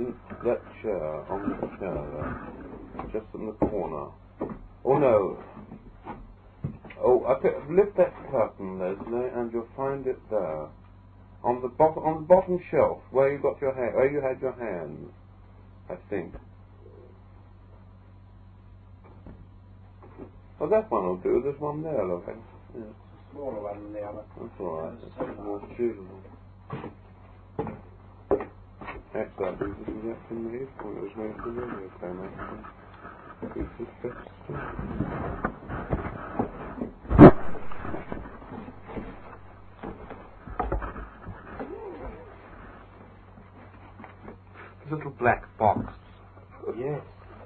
Isn't that chair on the chair there? Just in the corner. Oh no. Oh, lift that curtain, Leslie, and you'll find it there. On the bottom shelf, where you got your hand, where you had your hands, I think. Oh, that one will do. There's one there, look. Yeah. Smaller one than the other. That's alright. That's more suitable. Actually, I think this is actually made for it was made for the radio camera. This is best too. This little black box. Yes.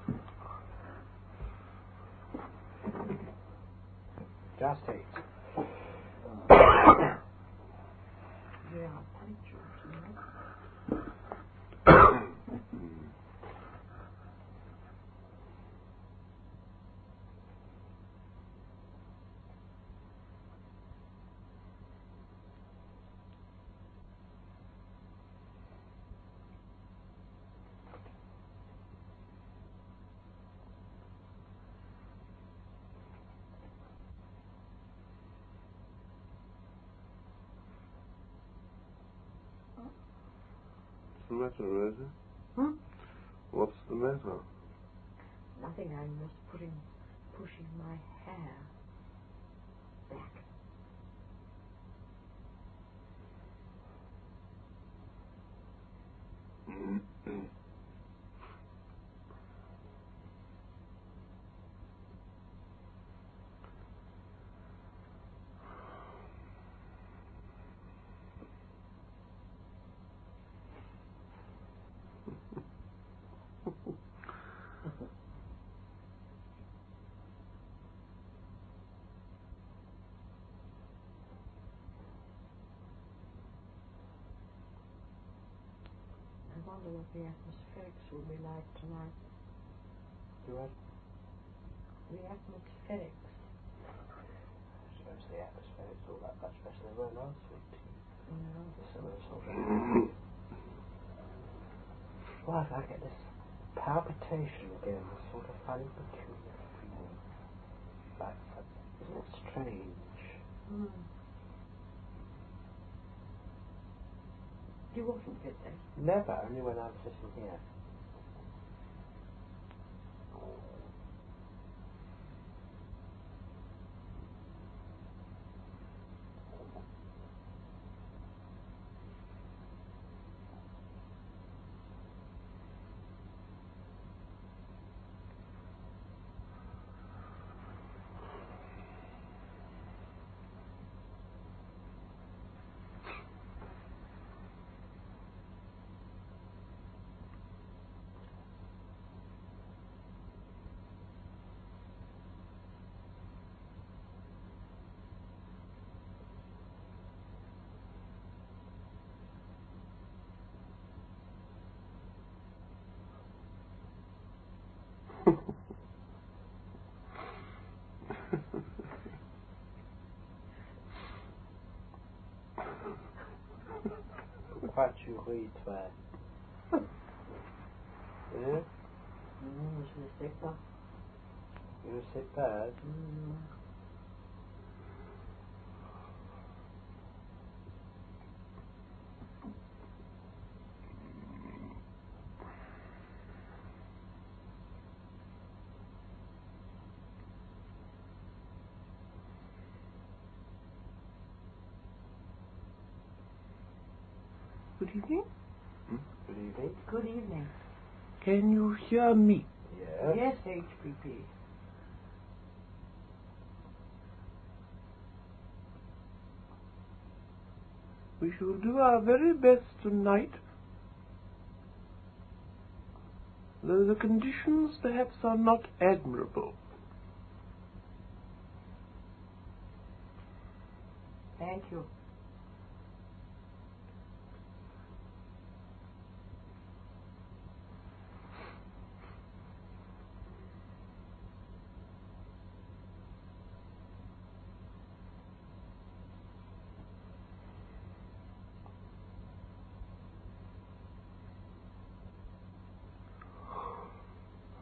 Just eat. Yeah, punctures, you know. What's the matter, Rosa? Hmm? What's the matter? Nothing, I'm just pushing my hair back. I wonder what the atmospherics will be like tonight. What? The atmospherics. I suppose the atmosphere's all that much better than they were last week. No. Similar sort of. Why do I get this palpitation again? This sort of funny, peculiar feeling. Like, isn't it strange? Mm. You often get that. Never, only when I'm sitting here. Quoi tu ris, toi? Hein? Je ne sais pas. Je ne sais pas. Good evening. Good evening. Good evening. Can you hear me? Yes. Yes, HPP. We shall do our very best tonight. Though the conditions perhaps are not admirable. Thank you.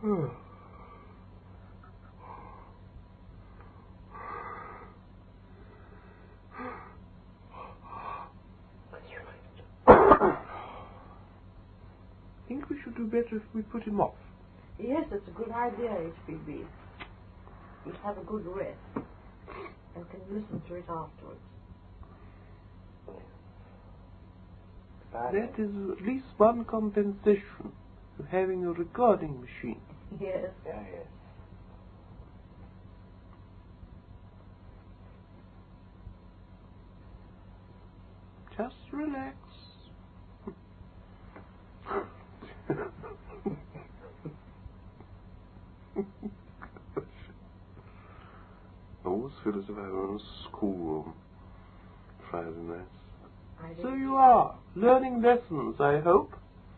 I think we should do better if we put him off. Yes, that's a good idea, HPB. You'd have a good rest and can listen to it afterwards. That is at least one compensation for having a recording machine. Yes. Yeah, yes. Just relax. Always feel as if I were in a schoolroom Friday nights. So you are learning lessons, I hope.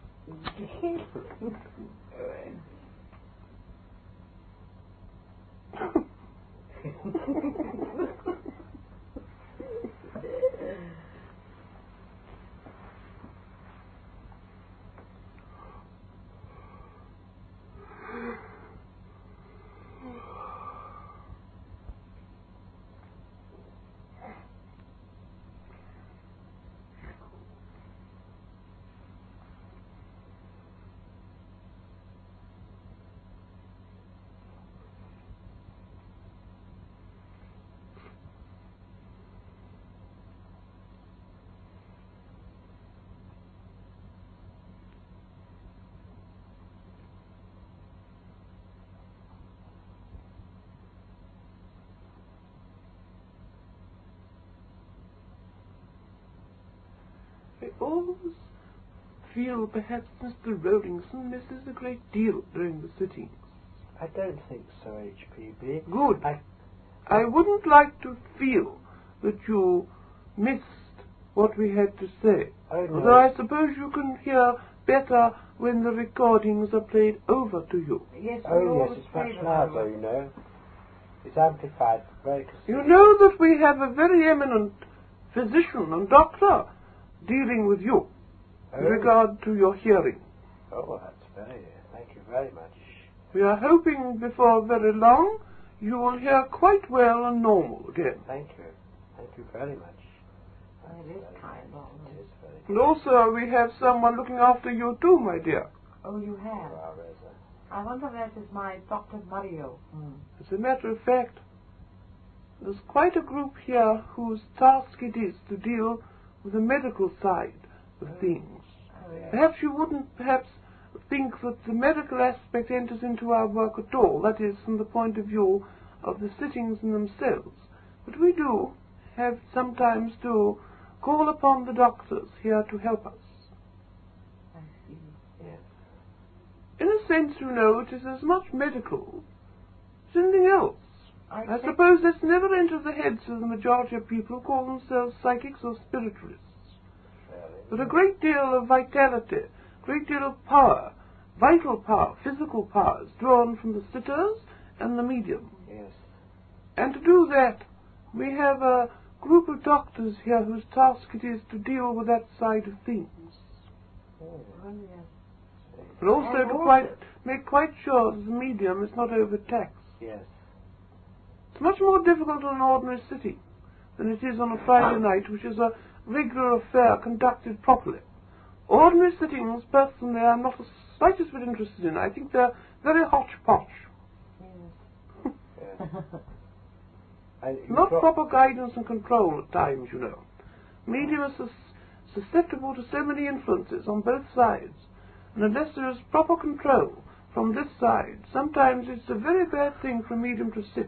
I always feel perhaps Mr. Rowlingson misses a great deal during the sittings. I don't think so, HPB. Good. I wouldn't like to feel that you missed what we had to say. Oh, no. Although I suppose you can hear better when the recordings are played over to you. Yes, Oh, yes, it's much louder, you know. It's amplified very considerably. You know that we have a very eminent physician and doctor dealing with you in regard to your hearing. Oh, well, that's very... Thank you very much. We are hoping before very long you will hear quite well and normal again. Thank you. Thank you very much. It is kind of. It is very And also we have someone looking after you too, my dear. Oh, you have? Well, Rosa. I wonder if that is my Dr. Mario. As a matter of fact, there's quite a group here whose task it is to deal with the medical side of things. Oh, yes. Perhaps you wouldn't think that the medical aspect enters into our work at all, that is, from the point of view of the sittings in themselves. But we do have sometimes to call upon the doctors here to help us. I see. Yes. In a sense, you know, it is as much medical as anything else. I think- suppose this never enters the heads of the majority of people who call themselves psychics or spiritualists. Really. But a great deal of vitality, a great deal of power, vital power, physical power is drawn from the sitters and the medium. Yes. And to do that, we have a group of doctors here whose task it is to deal with that side of things. Oh, Oh, yes. But also And to also- make quite sure that the medium is not overtaxed. yes. It's much more difficult on an ordinary sitting than it is on a Friday night, which is a regular affair conducted properly. Ordinary sittings, personally, I'm not the slightest bit interested in. I think they're very hodgepodge. Yes. Yes. And you Not got- proper guidance and control at times, you know. Medium is susceptible to so many influences on both sides, and unless there is proper control from this side, sometimes it's a very bad thing for a medium to sit.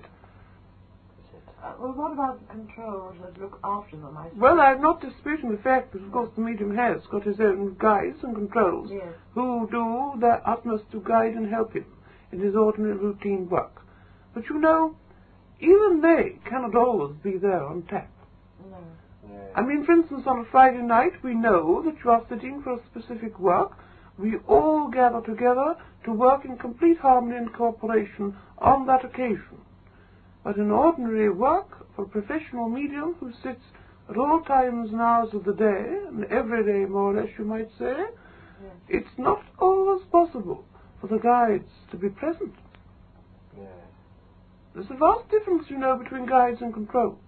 Well, what about the controls that look after them? I Well, I'm not disputing the fact that, of course, the medium has got his own guides and controls Yes. who do their utmost to guide and help him in his ordinary routine work. But you know, even they cannot always be there on tap. No. Yes. I mean, for instance, on a Friday night, we know that you are sitting for a specific work. We all gather together to work in complete harmony and cooperation on that occasion. But in ordinary work, for a professional medium who sits at all times and hours of the day, and every day more or less you might say, Yes. it's not always possible for the guides to be present. Yes. There's a vast difference, you know, between guides and controls.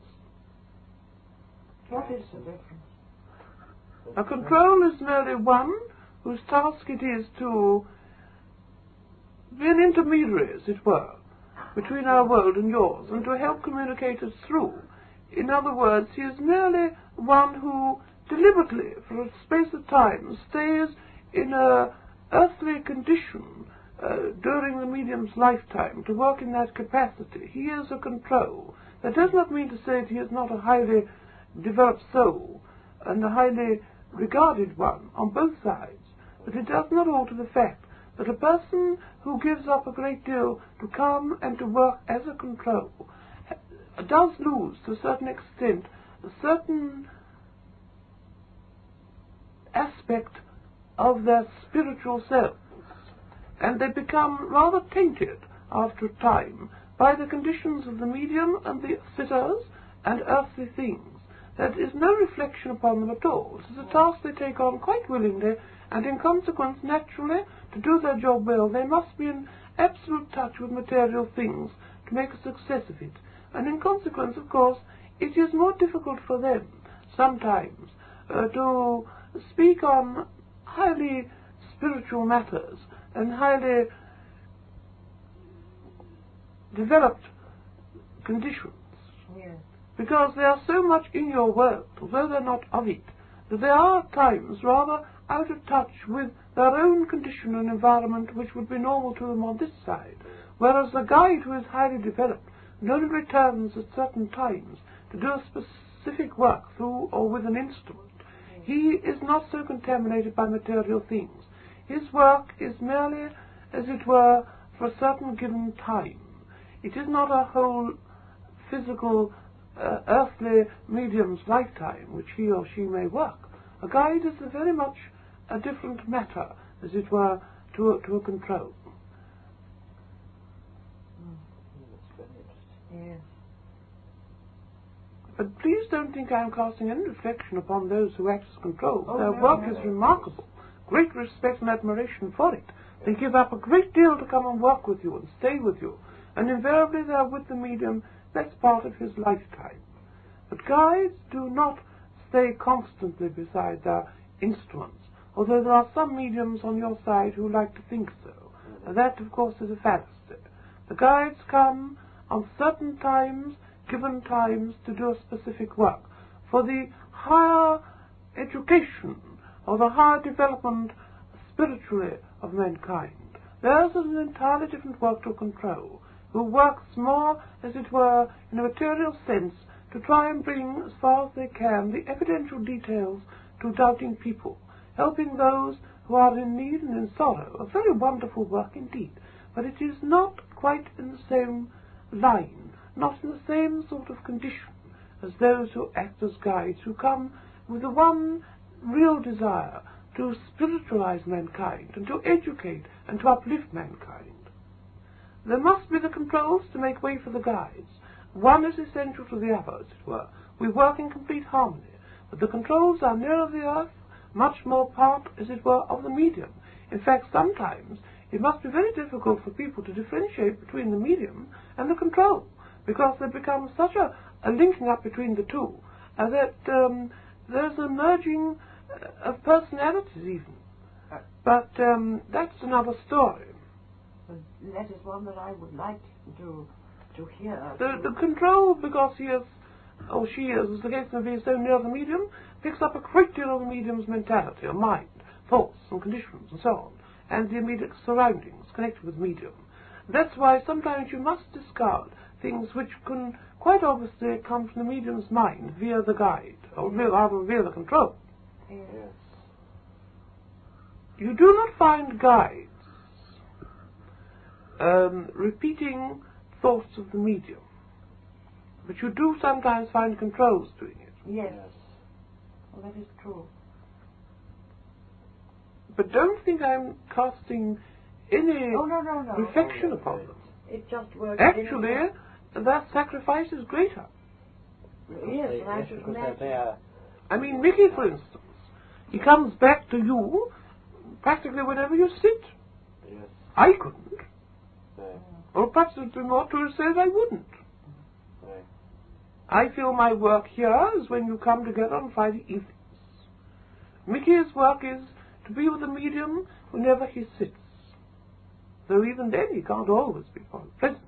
What is the difference? A control is merely one whose task it is to be an intermediary, as it were, between our world and yours, and to help communicate us through. In other words, he is merely one who deliberately, for a space of time, stays in a earthly condition during the medium's lifetime to work in that capacity. He is a control. That does not mean to say that he is not a highly developed soul and a highly regarded one on both sides, but it does not alter the fact that a person who gives up a great deal to come and to work as a control does lose, to a certain extent, a certain aspect of their spiritual selves, and they become rather tainted after a time by the conditions of the medium and the sitters and earthly things. That is no reflection upon them at all. It is a task they take on quite willingly, and in consequence, naturally, to do their job well, they must be in absolute touch with material things to make a success of it. And in consequence, of course, it is more difficult for them, sometimes, to speak on highly spiritual matters and highly developed conditions. Yes. Because they are so much in your world, although they're not of it, that they are at times rather out of touch with their own condition and environment which would be normal to them on this side, whereas the guide who is highly developed and only returns at certain times to do a specific work through or with an instrument, he is not so contaminated by material things. His work is merely, as it were, for a certain given time. It is not a whole physical earthly medium's lifetime which he or she may work. A guide is very much a different matter, as it were, to a control. That's very interesting. Yes. But please don't think I am casting any reflection upon those who act as controls. Oh, Their no, work no, is no. remarkable. Great respect and admiration for it. They give up a great deal to come and work with you and stay with you, and invariably they are with the medium best part of his lifetime. But guides do not stay constantly beside their instruments, although there are some mediums on your side who like to think so. And that, of course, is a fallacy. The guides come on certain times, given times, to do a specific work for the higher education or the higher development spiritually of mankind. Theirs is an entirely different work to control, who works more, as it were, in a material sense, to try and bring, as far as they can, the evidential details to doubting people, helping those who are in need and in sorrow. A very wonderful work indeed, but it is not quite in the same line, not in the same sort of condition as those who act as guides, who come with the one real desire to spiritualize mankind and to educate and to uplift mankind. There must be the controls to make way for the guides. One is essential to the other, as it were. We work in complete harmony, but the controls are nearer the earth, much more part, as it were, of the medium. In fact, sometimes it must be very difficult for people to differentiate between the medium and the control, because there becomes such a linking up between the two, that there's a merging of personalities even. But that's another story. But that is one that I would like to hear. The control, because he is, or she is, as the case may be, so near the medium, picks up a great deal of the medium's mentality, or mind, thoughts and conditions and so on, and the immediate surroundings connected with the medium. That's why sometimes you must discard things which can quite obviously come from the medium's mind via the guide, or rather via the control. Yes. You do not find guides repeating thoughts of the medium, but you do sometimes find controls doing it. Yes. Well, that is true. But don't think I'm casting any Oh, no. reflection upon them. It just works. Actually, their sacrifice is greater. Yes, and I should Because imagine. they are I mean, Mickey, for instance, he comes back to you practically whenever you sit. yes. I couldn't. No. Or perhaps it would be more true to say that I wouldn't. No. I feel my work here is when you come together on Friday evenings. Mickey's work is to be with the medium whenever he sits. Though even then he can't always be pleasant.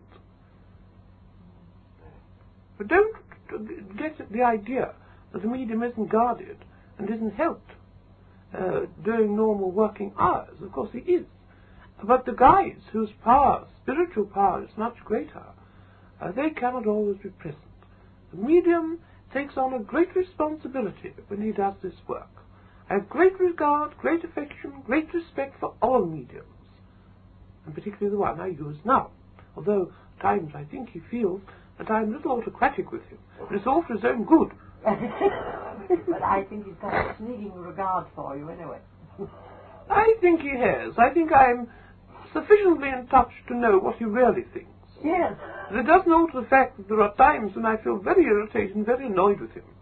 But don't get the idea that the medium isn't guarded and isn't helped during normal working hours. Of course he is. But the guides, whose power, spiritual power, is much greater, they cannot always be present. The medium takes on a great responsibility when he does this work. I have great regard, great affection, great respect for all mediums, and particularly the one I use now, although at times I think he feels that I am a little autocratic with him, but it's all for his own good. But I think he's got a sneaking regard for you anyway. I think he has. I think I'm sufficiently in touch to know what he really thinks. Yes. And it doesn't alter the fact that there are times when I feel very irritated and very annoyed with him.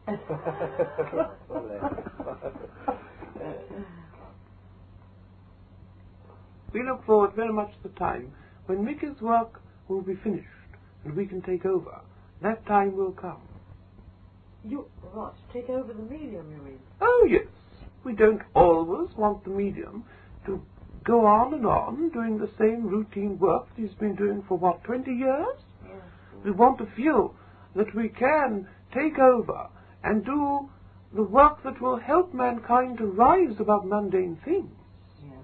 We look forward very much to the time when Mickey's work will be finished and we can take over. That time will come. You what? Take over the medium, you mean? Oh, yes. We don't always want the medium to go on and on doing the same routine work that he's been doing for, 20 years? Yes. We want to feel that we can take over and do the work that will help mankind to rise above mundane things. Yes.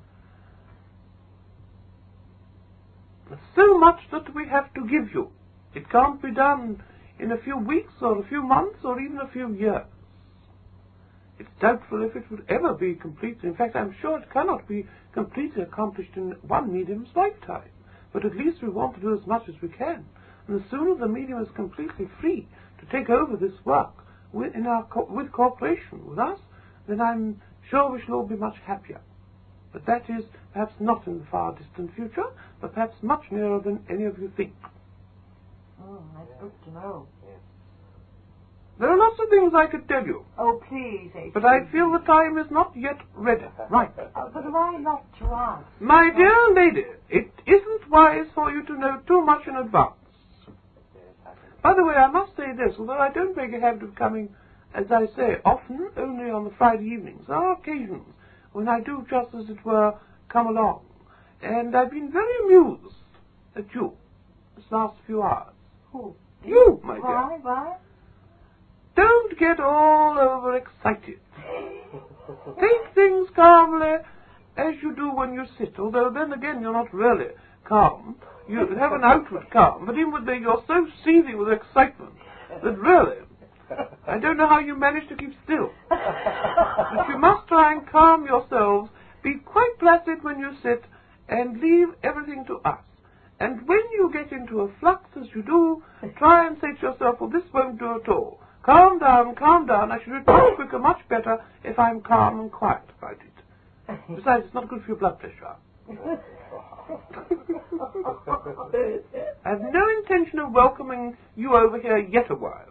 There's so much that we have to give you. It can't be done in a few weeks or a few months or even a few years. It's doubtful if it would ever be complete. In fact, I'm sure it cannot be completely accomplished in one medium's lifetime. But at least we want to do as much as we can. And the sooner the medium is completely free to take over this work with cooperation with us, then I'm sure we shall all be much happier. But that is perhaps not in the far distant future, but perhaps much nearer than any of you think. That's good to know. There are lots of things I could tell you, Oh, please, H. but I feel the time is not yet ready. Right. But why not to ask? My dear lady, it isn't wise for you to know too much in advance. By the way, I must say this, although I don't make a habit of coming, as I say, often, only on the Friday evenings. There are occasions when I do just, as it were, come along. And I've been very amused at you this last few hours. Who? You, my dear. Why? Don't get all overexcited. Take things calmly, as you do when you sit, although then again you're not really calm. You have an outward calm, but inwardly you're so seething with excitement that really, I don't know how you manage to keep still. But you must try and calm yourselves, be quite placid when you sit, and leave everything to us. And when you get into a flux as you do, try and say to yourself, well, this won't do at all. Calm down, I should report quicker, much better, if I'm calm and quiet about it. Besides, it's not good for your blood pressure. I have no intention of welcoming you over here yet a while.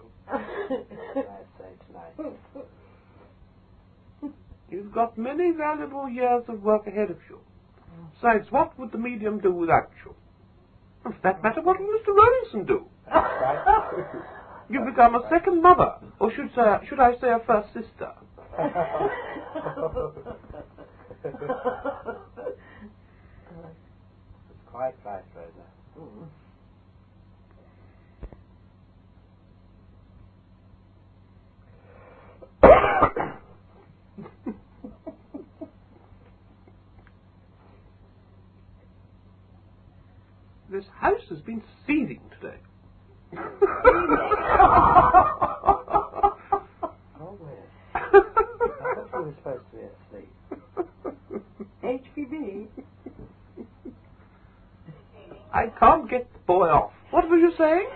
You've got many valuable years of work ahead of you. Besides, what would the medium do without you? And for that matter, what would Mr. Rollinson do? You've become a second mother, or should I say a first sister. It's quite right, Rosa. This house has been seething today. Oh, well. I thought you were supposed to be asleep. HPB? I can't get the boy off. What were you saying?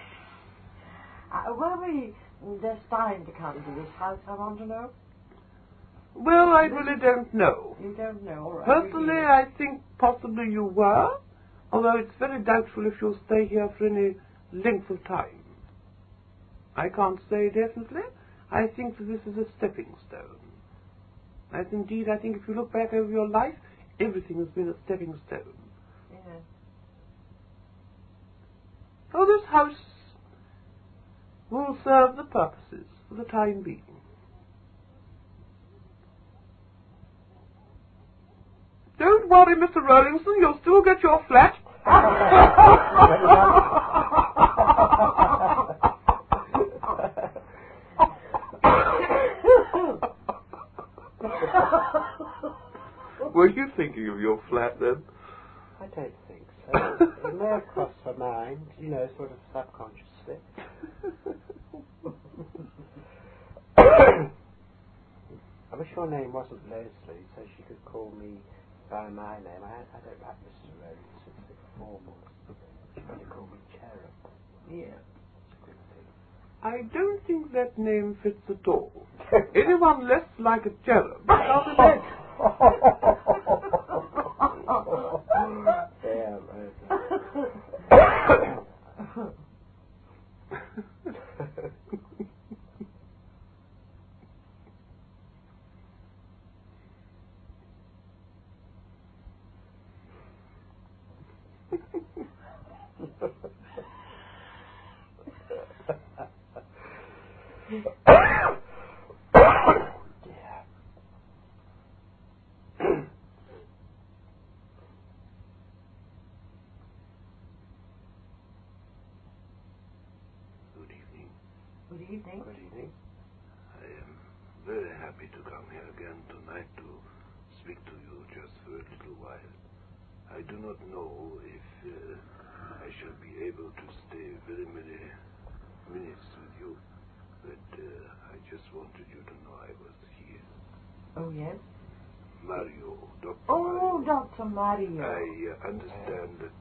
Were we destined to come to this house, I want to know? Well, I really don't know. You don't know, all right. Personally, I think possibly you were, although it's very doubtful if you'll stay here for any length of time. I can't say definitely. I think that this is a stepping stone. As indeed, I think if you look back over your life, everything has been a stepping stone. Yes. So this house will serve the purposes for the time being. Don't worry, Mr. Rowlingson, you'll still get your flat. Were you thinking of your flat then? I don't think so. It may have crossed her mind, you know, sort of subconsciously. I wish your name wasn't Leslie, so she could call me by my name. I don't like Mr. Rowlingson, it's a bit formal. She could call me Cherub. Yeah. It's a good thing. I don't think that name fits at all. Anyone less like a cherub without a leg. Yeah, Good evening. Good evening. Good evening. I am very happy to come here again tonight to speak to you just for a little while. I do not know if I shall be able to stay very many minutes with you, but I just wanted you to know I was here. Oh, yes? Mario, Dr. Oh, Mario. Dr. Mario. I understand that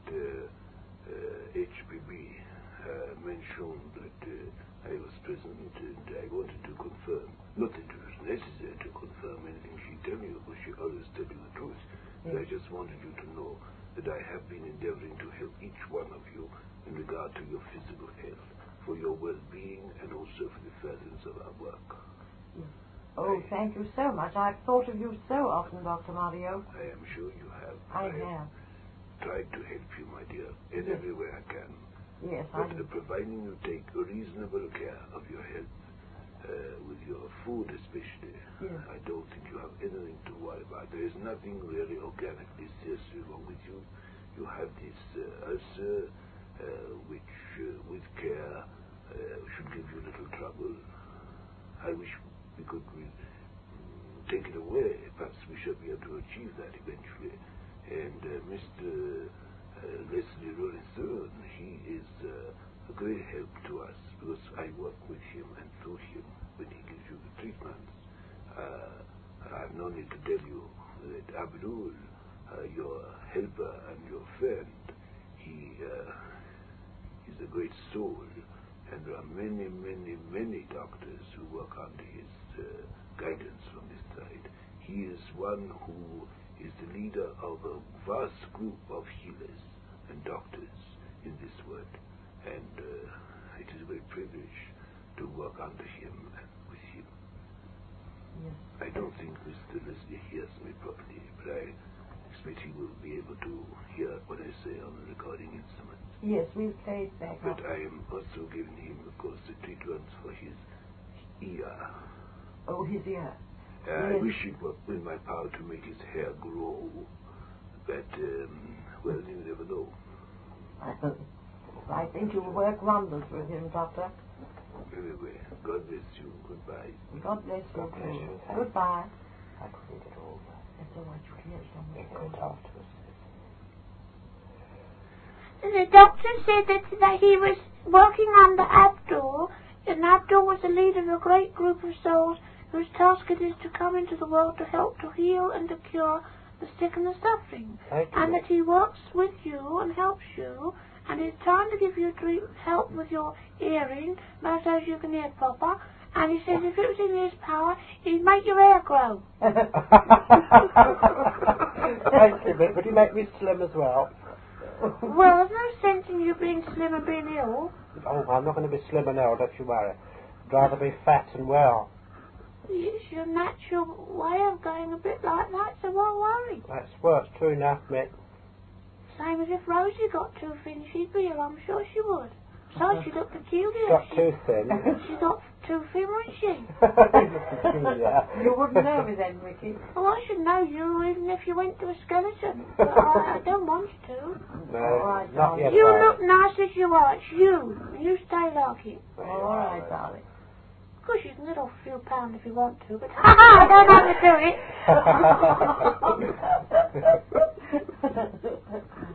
HPB mentioned that I was present, and I wanted to confirm. Not that it was necessary to confirm anything she tell you, because she always tell you the truth. But I just wanted you to know that I have been endeavoring to help each one of you in regard to your physical health, for your well-being, and also for the furtherance of our work. Oh, thank you so much. I've thought of you so often, Dr. Mario. I am sure you have. I have. Tried to help you, my dear, in Yes. every way I can. Yes, But I... providing you take reasonable care of your health, with your food especially, Yes. I don't think you have anything to worry about. There is nothing really organically seriously wrong with you. You have this ulcer, which with care should give you little trouble. I wish we could take it away. Perhaps we shall be able to achieve that eventually. And Mr. Leslie Rowlingson, he is a great help to us, because I work with him and through him when he gives you the treatments. I've no need to tell you that Abdul, your helper and your friend, he is a great soul, and there are many, many, many doctors who work under his guidance from this side. He is one who is the leader of a vast group of healers and doctors in this world, and it is a great privilege to work under him and with him. Yes. I don't think Mr. Leslie hears me properly, but I expect he will be able to hear what I say on the recording instrument. Yes, we've played back up. But I am also giving him, of course, the treatments for his ear. Oh, his ear. I Yes. wish it were in my power to make his hair grow, but, well, you never know. I think you'll work wonders with him, Doctor. Anyway, God bless you. Goodbye. God bless you, God bless too. you. Goodbye. I couldn't get all that. That's all right, you can hear it on the It phone. got afterwards. The doctor said that he was working under Abdul, and Abdul was the leader of a great group of souls whose task it is to come into the world to help to heal and to cure the sick and the suffering. Thank you. And that he works with you and helps you, and it's time to give you help with your hearing, so as you can hear proper. And he says if it was in his power, he'd make your hair grow. Thank you, but would you make me slim as well? Well, there's no sense in you being slim and being ill. Oh, I'm not going to be slim and ill, don't you worry. I'd rather be fat and well. It's your natural way of going a bit like that, so why worry? That's works true enough, Mick. Same as if Rosie got too thin, she'd be ill, I'm sure she would. Besides, she looked peculiar. She got too thin. She got too thin, wasn't she? Peculiar. You wouldn't know me then, Ricky. Well, I should know you even if you went to a skeleton. But I don't want you to. No, All right, not darling. yet. You darling. look nice as you are. It's you. You stay like it. All right, darling. Of course, you can get off a few pounds if you want to, but I don't have to do it.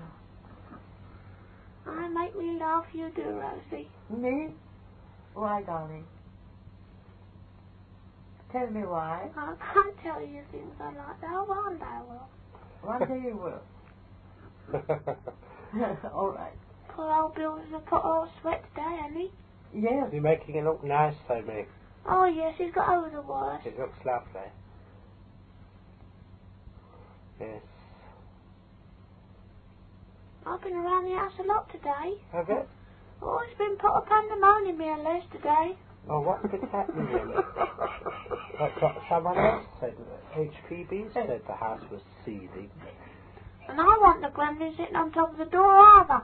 I make me laugh, you do, Rosie. Me? Why, darling? Tell me why. I can't tell you things I like. Oh, one day I will. One day you will. All right. Poor old Bill's a put all sweat today, hasn't he? Yes. You're making it look nice, though, Mick. Oh, yes, he's got over the worst. It looks lovely. Yes. I've been around the house a lot today. Have it? Oh, it's been put a pandemonium here less today. Oh, what's been happening then? That's what someone else said. HPB said the house was seething. And I want the gremlin sitting on top of the door either.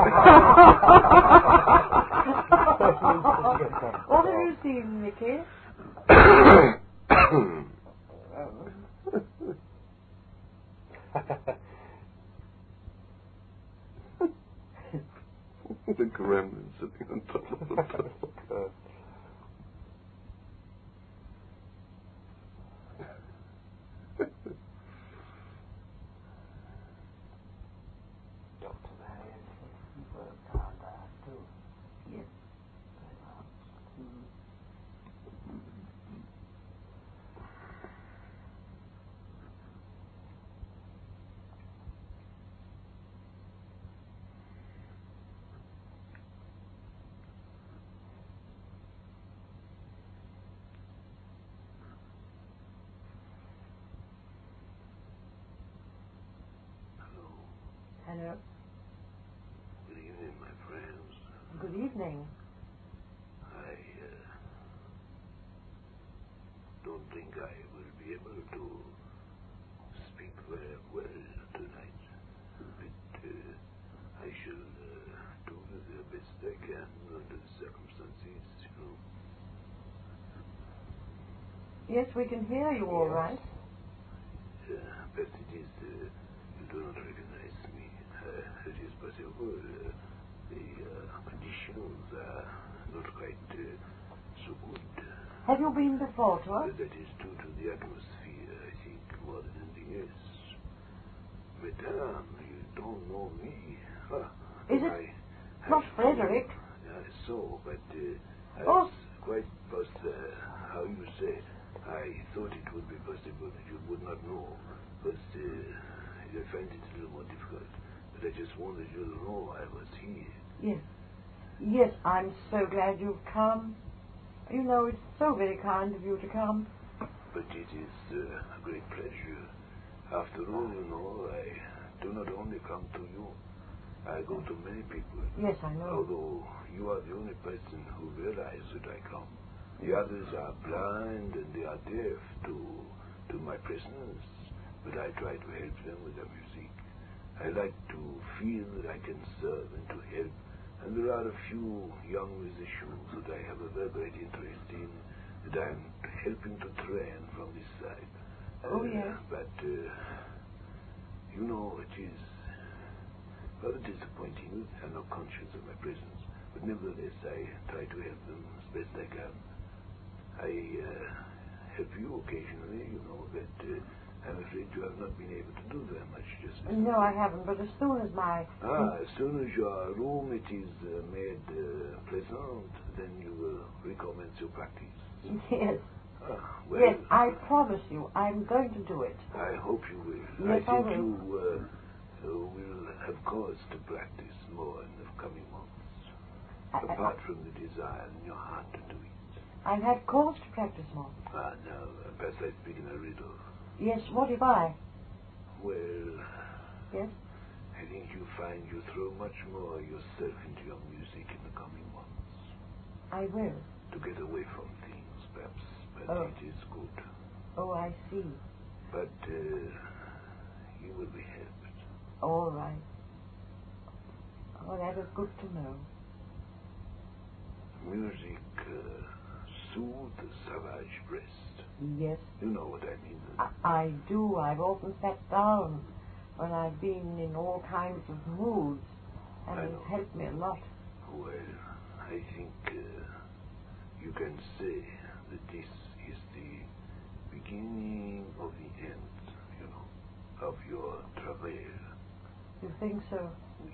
What have you seen, Nicky? The gremlin sitting on top of the door. Dr. Marion, you worked hard out too. Yes. Hello. Good evening, my friends. Good evening. I don't think I will be able to speak very well tonight, but I shall do the best I can under the circumstances, you know. Yes, we can hear you all right. But it is, you do not recognize me. It is possible the conditions are not quite so good. Have you been before to us? That is due to the atmosphere, I think, more than anything else. Madame, you don't know me. Is it not Frederick? So, but Oh. quite how you say. I thought it would be possible that you would not know, but I find it a little more difficult. But I just wanted you to know I was here. Yes. Yes, I'm so glad you've come. You know, it's so very kind of you to come. But it is a great pleasure. After all, you know, I do not only come to you. I go to many people. Yes, I know. Although you are the only person who realizes that I come. The others are blind and they are deaf to my presence, but I try to help them with their music. I like to feel that I can serve and to help, and there are a few young musicians that I have a very great interest in, that I am helping to train from this side. Oh, yes. But, you know, it is rather disappointing. They are not conscious of my presence, but nevertheless I try to help them as best I can. I help you occasionally, you know, but I'm afraid you have not been able to do very much just recently. No, I haven't, but as soon as my... As soon as your room it is made pleasant, then you will recommence your practice. Yes. Well, Yes, I promise you, I'm going to do it. I hope you will. Yes, I think I will. you will have cause to practice more in the coming months, apart from the desire in your heart to do it. I've had cause to practice more. Now, perhaps I speak in a riddle. Yes, what if I? Well, Yes? I think you find you throw much more yourself into your music in the coming months. I will. To get away from things, perhaps, but Oh. it is good. Oh, I see. But you will be helped. All right. Oh, that is good to know. music soothe the savage breast. Yes, You know what I mean. I do. I've often sat down when I've been in all kinds of moods, and I it's know. helped me a lot. Well, I think you can say that this is the beginning of the end, you know, of your travail. You think so? Oui.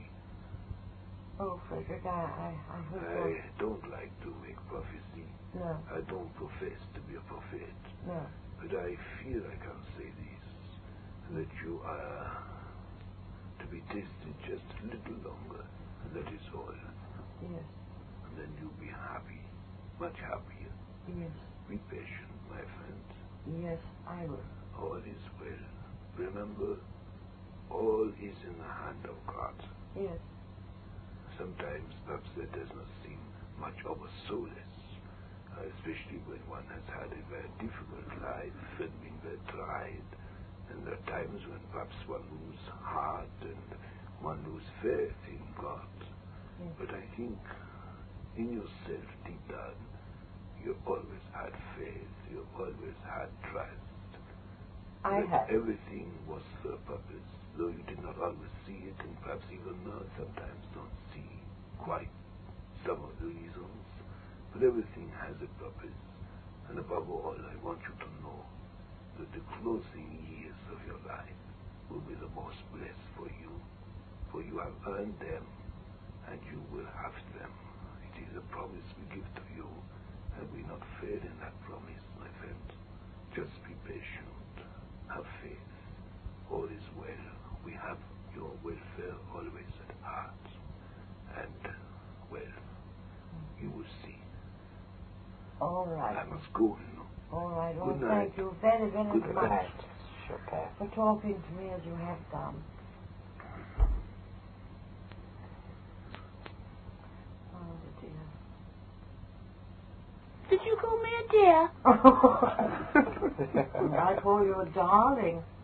Oh, Frederick, I hope so. I don't like to make prophecy. No, I don't profess to be a prophet. no. But I feel I can say this, that you are to be tested just a little longer, and that is all. Yes, And then you'll be happy, much happier. yes, Be patient, my friend. yes, I will. All is well. Remember, all is in the hand of God. Yes, Sometimes perhaps that does not seem much of a solace, especially when one has had a very difficult life and been very tried. And there are times when perhaps one loses heart and one loses faith in God. yes. But I think in yourself, deep down, you've always had faith, you've always had trust. I That have. everything was for a purpose, though you did not always see it, and perhaps even sometimes don't see quite some of the reasons. But everything has a purpose. And above all, I want you to know that the closing years of your life will be the most blessed for you. For you have earned them, and you will have them. It is a promise we give to you, and we not fail in that promise, my friend. Just be patient. Have faith. All is well. We have your welfare always at heart. And, well, you will see. All right. I must go, you know. All right. Good Well, night. thank you very, very Good much night. Chopin. for talking to me as you have done. Oh, dear. Did you call me a dear? I call you a darling.